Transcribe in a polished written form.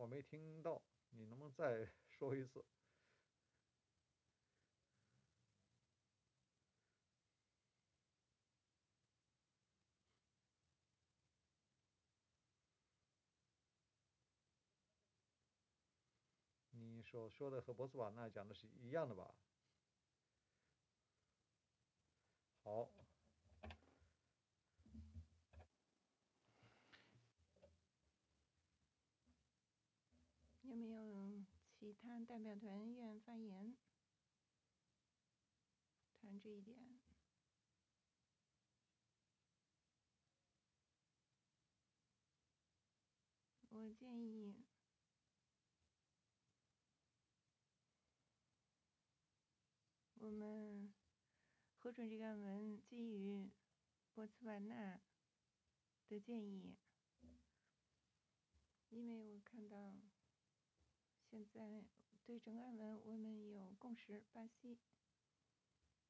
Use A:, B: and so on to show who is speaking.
A: 我没听到，你能不能再说一次？你所说的和博茨瓦纳讲的是一样的吧？好，
B: 有没有其他代表团愿发言谈这一点？我建议我们核准这个案文基于博茨瓦纳的建议，因为我看到现在对整个案文我们有共识，巴西